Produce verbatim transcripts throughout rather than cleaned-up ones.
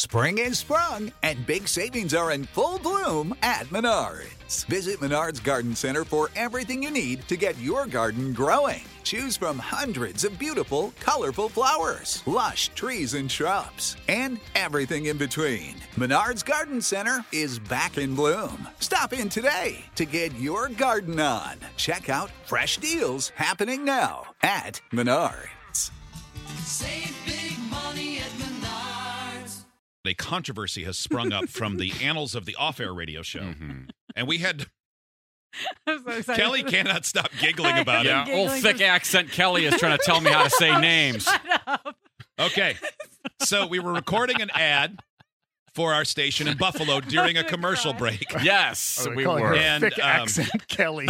Spring is sprung, and big savings are in full bloom at Menards. Visit Menards Garden Center for everything you need to get your garden growing. Choose from hundreds of beautiful, colorful flowers, lush trees and shrubs, and everything in between. Menards Garden Center is back in bloom. Stop in today to get your garden on. Check out fresh deals happening now at Menards. Save big money at Menards. A controversy has sprung up from the annals of the off-air radio show. Mm-hmm. And we had... I'm so excited. Kelly cannot stop giggling about yeah, it. old thick accent Kelly is trying to tell me how to say names. Shut up. Okay, so we were recording an ad for our station in Buffalo during a commercial break. Yes, Oh, we calling were. her And, thick um, accent Kelly.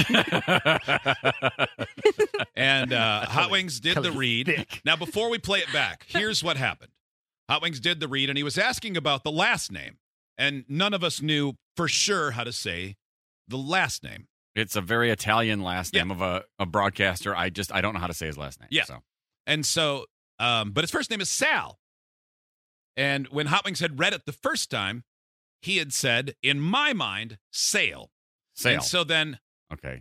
And uh, Hot Wings did the Kelly's read. thick. Now, before we play it back, here's what happened. Hot Wings did the read, and he was asking about the last name. And none of us knew for sure how to say the last name. It's a very Italian last Yeah. name of a, a broadcaster. I just I don't know how to say his last name. Yeah. So. And so, um, but his first name is Sal. And when Hot Wings had read it the first time, he had said, in my mind, Sale. Sale. And so then, Okay.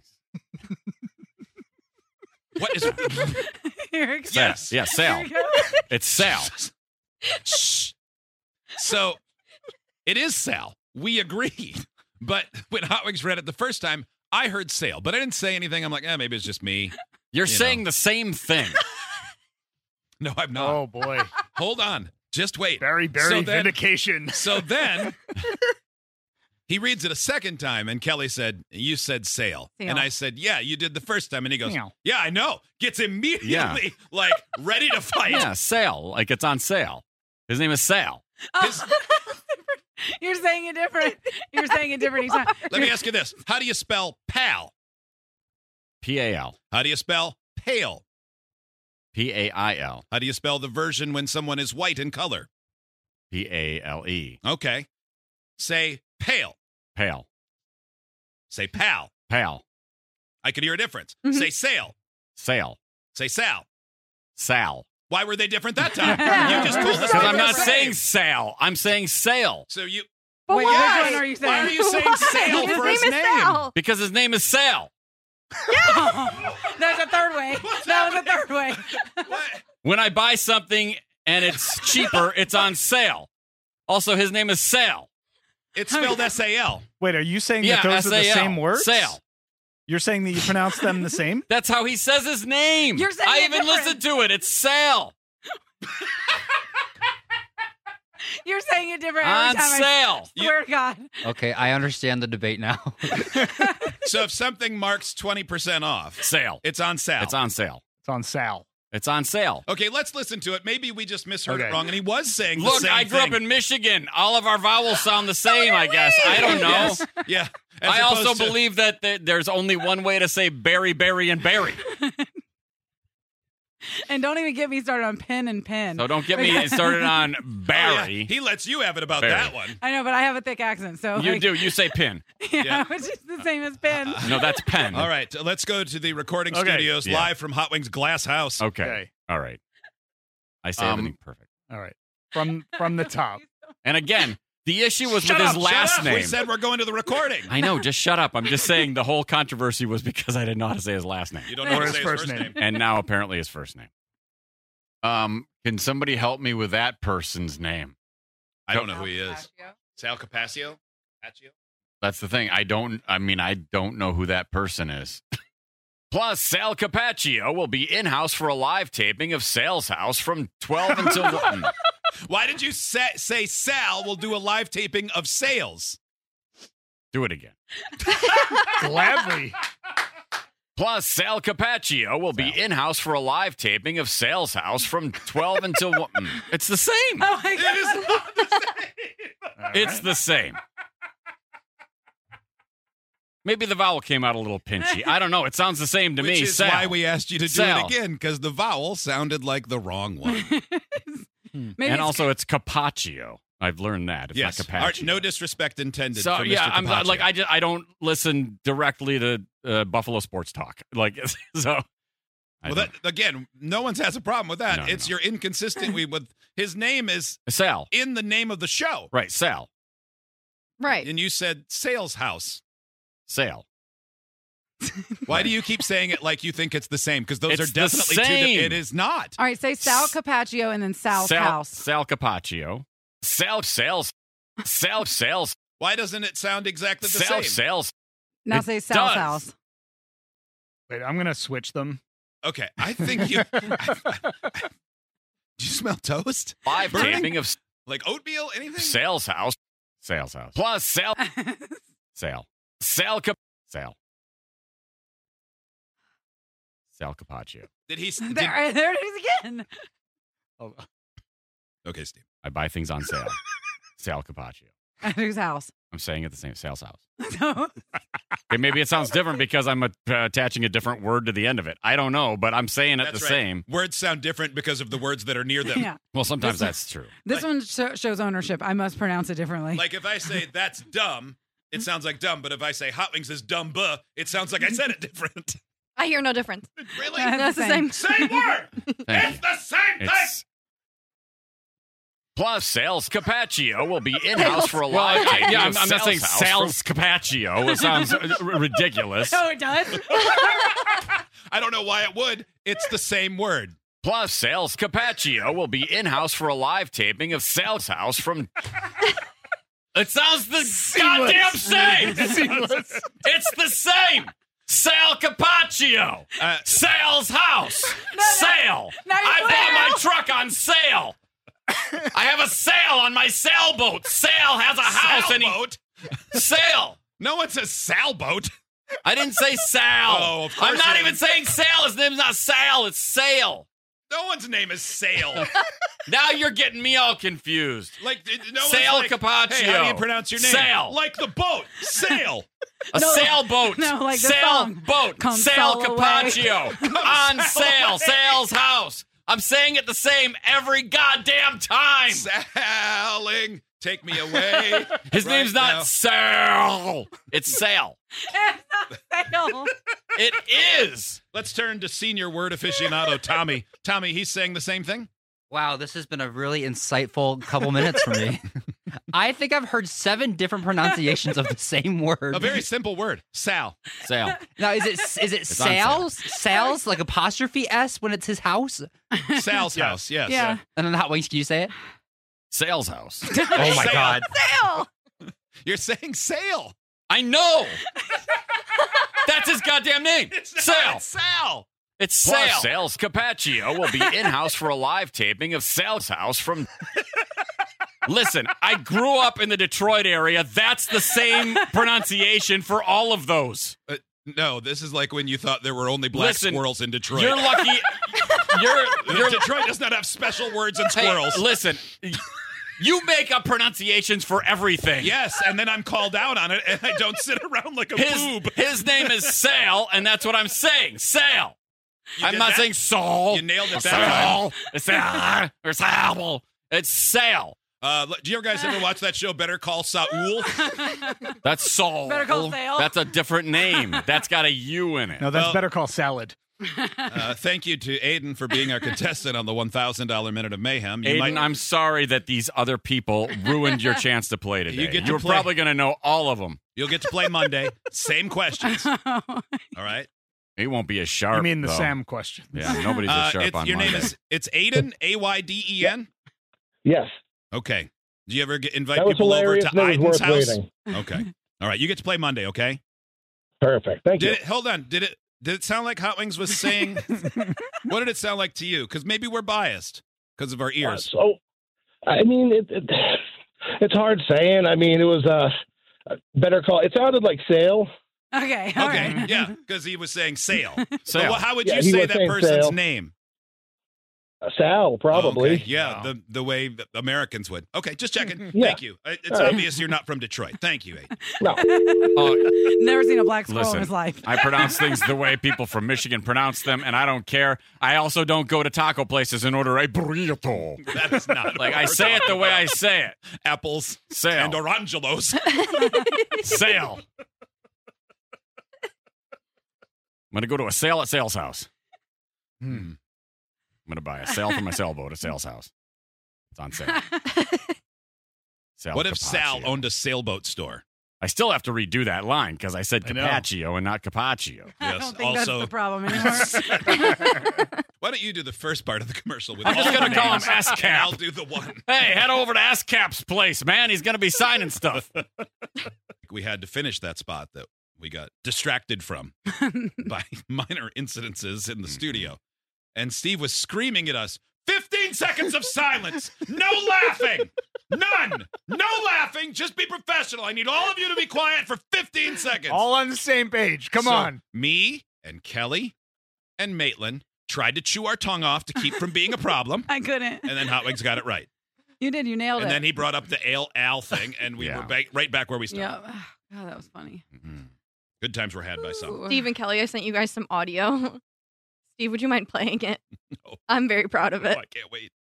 what is Here it goes. Yes. Yeah, Sal. Here it goes. It's Sal. Shh. So it is Sal. We agreed. But when Hot Wings read it the first time, I heard Sale, but I didn't say anything. I'm like, eh, maybe it's just me. You're You saying know. the same thing. No, I'm not. Oh, boy. Hold on. Just wait. Very, very So then- vindication. So then he reads it a second time, and Kelly said, you said Sale. Sale. And I said, yeah, you did the first time. And he goes, Meow. yeah, I know. Gets immediately, like, ready to fight. Yeah, Sale. Like it's on sale. His name is Sal. His- You're saying it different. You're saying it different each time. let me ask you this. How do you spell pal? P A L. How do you spell pale? P A I L. How do you spell the version when someone is white in color? P A L E. Okay. Say pale. Pale. Say pal. Pal. I could hear a difference. Mhm. Say sale. Sale. Say Sal. Sal. Why were they different that time? Yeah. You just told us Because they I'm were not the same. saying Sal. I'm saying Sale. So you... But Wait, what, yes. which one are you saying? Why are you saying Sale His for name his is name? Sal. Because his name is Sal. There's a third way. That was a third way. What? When I buy something and it's cheaper, it's on sale. Also, his name is Sal. It's spelled S A L. Wait, are you saying Yeah, that those are the S A L. same words? Sale. You're saying that you pronounce them the same? That's how he says his name. You're saying I it even different. listened to it. It's Sal. You're saying it different On every time. sale. I swear to God. Okay, I understand the debate now. So if something marks twenty percent off, Sale. it's on sale. It's on sale. It's on Sal. It's on sale. Okay, let's listen to it. Maybe we just misheard Okay. it wrong, and he was saying the Look, same I grew thing. up in Michigan. All of our vowels sound the same, I guess. I don't know. Yes. Yeah. As I also opposed to- believe that th- there's only one way to say berry, berry, and berry. And don't even get me started on pen and pen. So don't get me started on Oh, yeah. berry. He lets you have it about Barry. that one. I know, but I have a thick accent, so You like, do. You say pin. Yeah, Yeah. which is the same as pen. No, that's pen. All right, let's go to the recording Okay. studios Yeah. live from Hot Wings Glass House. Okay. Okay. All right. I say Um, everything perfect. All right. From from the top. And again, the issue was Shut with up, his shut last up. name. We said we're going to the recording. I know, just shut up. I'm just saying the whole controversy was because I didn't know how to say his last name. You don't know Or how to his say his first first name. name. And now apparently his first name. Um, can somebody help me with that person's name? I don't know who he is. Sal Capaccio? Capaccio? That's the thing. I don't, I mean, I don't know who that person is. Plus, Sal Capaccio will be in-house for a live taping of Sal's House from twelve until one. Why did you say, say Sal will do a live taping of Sales? Do it again. Gladly. Plus, Sal Capaccio will be in-house for a live taping of Sal's House from twelve until one. Mm, It's the same. Oh my It God. is not the same. It's the same. Maybe the vowel came out a little pinchy. I don't know. It sounds the same to Which me. is Sal. why we asked you to do Sal. it again, because the vowel sounded like the wrong one. Maybe and it's- also, it's Capaccio. I've learned that. It's yes. not All Capaccio. right, no disrespect intended So for yeah, Mister I'm Capaccio. like I just I don't listen directly to uh, Buffalo sports talk. Like so, I Well, don't- that again, no one's has a problem with that. No, no, it's no. you're inconsistent we- with his name is Sal. in the name of the show, Right, Sal. Right. and you said Sales House. Sal. Why do you keep saying it like you think it's the same? Because those It's are the definitely two. same. Di- it is not. All right, say Sal Capaccio and then Sal's Sal, house. Sal Capaccio. Sal Sales. Sal Sales. Why doesn't it sound exactly the Sal same? Sales. Now It say Sal's does. house. Wait, I'm gonna switch them. Okay, I think you. Do you smell toast? Live Burning? taping of Like oatmeal? Anything? Sales House. Sales House. Plus Sal. Sal. Sal Cap. Sal. Sal Capaccio. Did he? s- Did, There, there it is again. Oh, okay, Steve. I buy things on sale. Sal Capaccio. At whose house? I'm saying it the same. Sales House. No. Okay, maybe it sounds different because I'm uh, attaching a different word to the end of it. I don't know, but I'm saying it That's the right. same. Words sound different because of the words that are near them. Yeah. Well, sometimes This- that's true. This one sh- shows ownership. I must pronounce it differently. Like if I say that's dumb, it sounds like dumb. But if I say hot wings is dumb, buh, it sounds like I said it different. I hear no difference. Really? That's That's the the same. Same word. Thank It's the same thing. It's plus Sales Capaccio will be in house for a well, live. I- taping yeah, I'm, of I'm not saying House Sales Capaccio. It sounds uh, r- ridiculous. oh, it does? I don't know why it would. It's the same word. Plus, Sales Capaccio will be in house for a live taping of Sales House from. It sounds the goddamn same. Seamless. It's the same. Sal Capaccio. Uh, Sales House. no. Sale. Now you're I putting bought my out- truck on sale. I have a sale on my sailboat. Sale has a house and he sailboat? sale. No one says sailboat. I didn't say Sal. Oh, of course I'm not you even didn't. saying Sal. His name's not Sal. It's Sale. No one's name is Sail. Now you're getting me all confused. Like d- no one's Sail like, Capaccio. Hey, how do you pronounce your name? Sail. Like the boat. Sail. A No, sailboat. no, like the song. Sailboat. Come Sail sail away. Capaccio. On sail sale. away. Sales house. I'm saying it the same every goddamn time. Sailing. Take me away. His right name's not now. Sal. It's Sale. It's not Sal. It is. Let's turn to senior word aficionado Tommy. Tommy, he's saying the same thing? Wow, this has been a really insightful couple minutes for me. I think I've heard seven different pronunciations of the same word. A very simple word. Sal. Sale. Now, is it is it It's on sale. sales? Sales like apostrophe s when it's his house? Sal's Yes. house. Yes. Yeah. And then hot wings, can you say it? Sales house. Oh my Sale. god! Sal. You're saying sail. I know. That's his goddamn name. It's not Sale. Sal. It's Sale. Sales Capaccio will be in house for a live taping of Sal's House from. Listen, I grew up in the Detroit area. That's the same pronunciation for all of those. Uh, no, this is like when you thought there were only black Listen, squirrels in Detroit. You're lucky. You're. you're Detroit does not have special words and hey, squirrels. listen, you make up pronunciations for everything. Yes, and then I'm called out on it, and I don't sit around like a His, boob. his name is Sale, and that's what I'm saying. Sale. You I'm did not that? saying Saul. You nailed it that Sale. It's Sale. Or Sale. It's Sale. Uh, do you guys ever watch that show Better Call Saul? That's Saul. Better Call Saul. That's a different name. That's got a U in it. No, that's Well- better call salad. Uh, thank you to Aiden for being our contestant on the one thousand dollars Minute of Mayhem. You Aiden, might- I'm sorry that these other people ruined your chance to play today. You get to You're play. probably going to know all of them. You'll get to play Monday. Same questions. All right. He won't be as sharp. You mean the though. Sam question? Yeah, nobody's Uh, as sharp it's, on your name Monday. is it's Aiden A Y D E N. Yes, Okay. Do you ever get, invite that was people over hilarious. to and it was Aiden's worth house? waiting. Okay. All right. You get to play Monday. Okay. Perfect. Thank Did you. it? Hold on. Did it? Did it sound like Hot Wings was saying? What did it sound like to you? Because maybe we're biased because of our Uh, ears. so, I mean, it, it, it's hard saying. I mean, it was uh, better call. It sounded like sale. Okay. All Okay. right. Yeah. Because he was saying sail. Sale. But wha- how would Yeah, you he say was that saying person's sail. name? Uh, Sal, probably. Okay, yeah, Wow. the the way that Americans would. Okay, just checking. Yeah. Thank you. Uh, It's All right. obvious you're not from Detroit. Thank you, Aiden. No. Oh, Never seen a black squirrel Listen, in his life. I pronounce things the way people from Michigan pronounce them, and I don't care. I also don't go to taco places and order a burrito. That is not Like, what I we're say it the talking way I about. say it. Apples Sale. and orangelos. Sale. I'm going to go to a sale at Sales House. Hmm. I'm going to buy a sail for my sailboat at Sal's house. It's on sale. Sal What if Sal Capaccio. owned a sailboat store? I still have to redo that line because I said I know. Capaccio and not Capaccio. I Yes, don't think also- that's the problem anymore. Why don't you do the first part of the commercial with I'm just all gonna the call him names, and S-Cap. I'll do the one. Hey, head over to S-Cap's place, man. He's going to be signing stuff. We had to finish that spot that we got distracted from by minor incidences in the studio. And Steve was screaming at us, fifteen seconds of silence. No laughing. None. No laughing. Just be professional. I need all of you to be quiet for fifteen seconds. All on the same page. Come So, on. Me and Kelly and Maitland tried to chew our tongue off to keep from being a problem. I couldn't. And then Hot Wings got it right. You did. You nailed And it. then he brought up the ale al thing, and we Yeah. were ba- right back where we Yeah. started. God, that was funny. Good times were had by some. Ooh. Steve and Kelly, I sent you guys some audio. Steve, would you mind playing it? No. I'm very proud of Oh, it. I can't wait.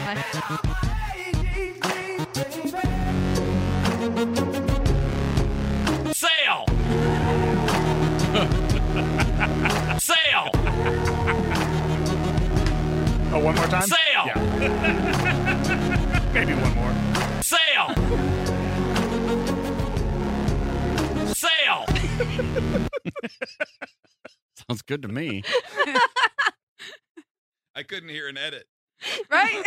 Sail! Sail! Oh, one more time? Sail! Yeah. Maybe one more. Sail! Sail! Sounds good to me. I couldn't hear an edit. Right?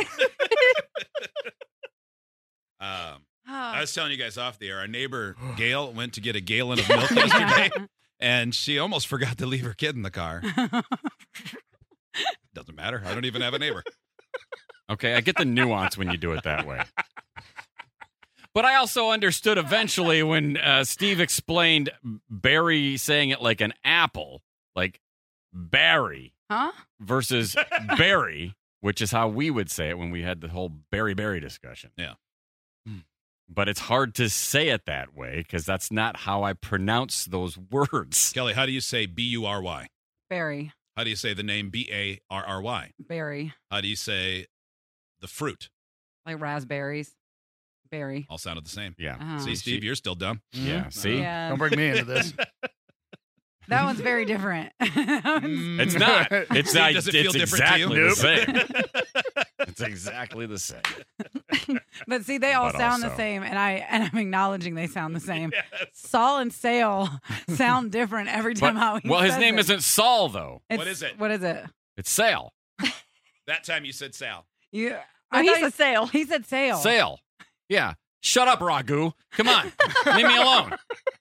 Um, Ah. I was telling you guys off the air, our neighbor Gail went to get a gallon of milk yesterday, and she almost forgot to leave her kid in the car. Doesn't matter. I don't even have a neighbor. Okay, I get the nuance when you do it that way. But I also understood eventually when uh, Steve explained Barry saying it like an apple, like Barry Huh? versus Barry, which is how we would say it when we had the whole Barry Barry discussion. Yeah. But it's hard to say it that way because that's not how I pronounce those words. Kelly, how do you say B U R Y? Barry. How do you say the name B A R R Y? Barry. How do you say the fruit? Like raspberries. Berry. All sounded the same. Yeah. Uh-huh. See, Steve, you're still dumb. Yeah. See? Yeah. Don't bring me into this. That one's very different. It's not. It's Steve, not. does it it's feel different to you? exactly the same. It's exactly the same. But see, they all But sound the also- same, and I and I'm acknowledging they sound the same. Yes. Saul and Sale sound different every time. But- how he well, his says name it. isn't Saul, though. It's- What is it? What is it? It's Sale. That time you said Sal. You. Oh, I he thought said Sale. He said Sale. Sale. Yeah. Shut up, Ragu. Come on. Leave me alone.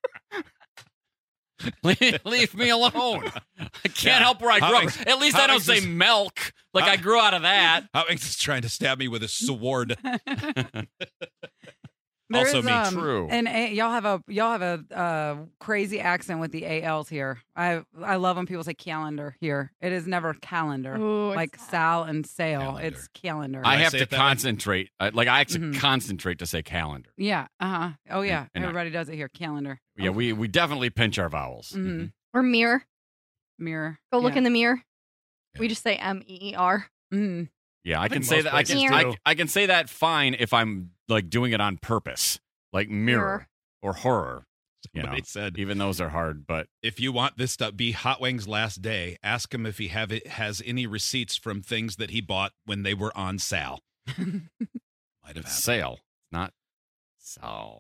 leave, leave me alone. I can't Yeah. help where I How grew up. ex- At least how I don't ex- say milk like how- I grew out of that. Hot Wings is trying to stab me with a sword. There Also is, me. um, True. And a, y'all have a y'all have a uh, crazy accent with the A Ls here. I I love when people say calendar here. It is never calendar. Ooh, it's like not. Sal and Sale. Calendar. It's calendar. I I have say to it that way? concentrate. Uh, like, I have to Mhm. concentrate to say calendar. yeah. Uh huh. Oh yeah. and I- Everybody does it here. Calendar. Yeah, Oh, we, we definitely pinch our vowels. mhm. Or mirror. Mirror. Go look yeah. in the mirror. Yeah. We just say M E E R. Mhm. Yeah, I, can think say most that. I places can, do. I, I can say that fine if I'm like doing it on purpose, like mirror, Mirror. or horror. You know, Somebody said, even those are hard. But if you want this to be Hot Wings' last day, ask him if he have it, has any receipts from things that he bought when they were on sale. Might have it's happened. sale, not sal.